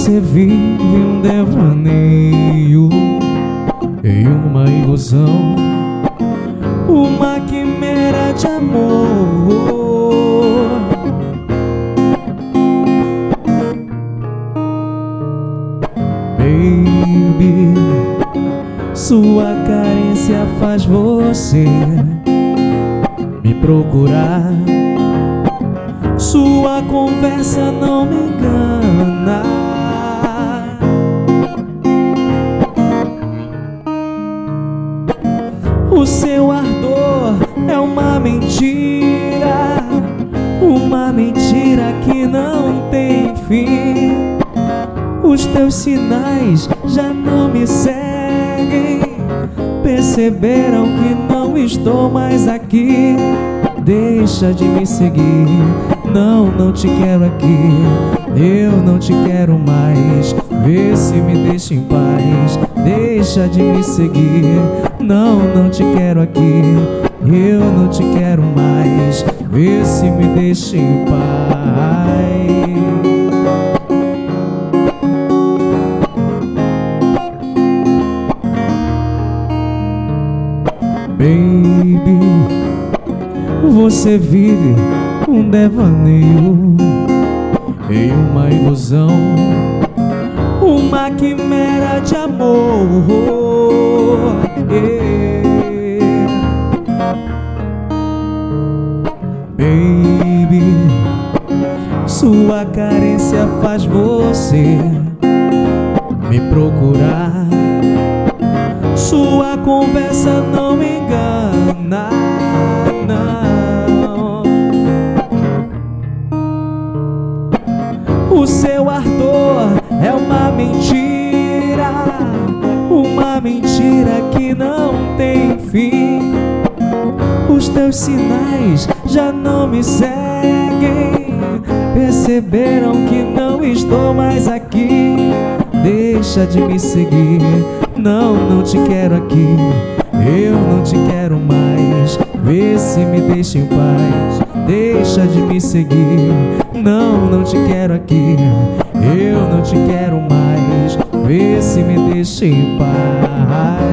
Você vive um devaneio em uma ilusão, uma quimera de amor. Baby, sua carência faz você me procurar. Sua conversa não me engana. O seu ardor é uma mentira que não tem fim. Os teus sinais já não me seguem. Perceberam que não estou mais aqui. Deixa de me seguir. Não, não te quero aqui. Eu não te quero mais. Vê se me deixa em paz. Deixa de me seguir. Não, não te quero aqui. Eu não te quero mais. Vê se me deixa em paz. Baby, você vive um devaneio em uma ilusão, uma quimera de amor. Baby, sua carência faz você me procurar. Sua conversa não me engana, não. O seu ardor é uma mentira que não tem fim. Os teus sinais já não me seguem. Perceberam que não estou mais aqui. Deixa de me seguir. Não, não te quero aqui. Eu não te quero mais. Vê se me deixa em paz. Deixa de me seguir. Não, não te quero aqui. Eu não te quero mais. Vê se me deixa em paz.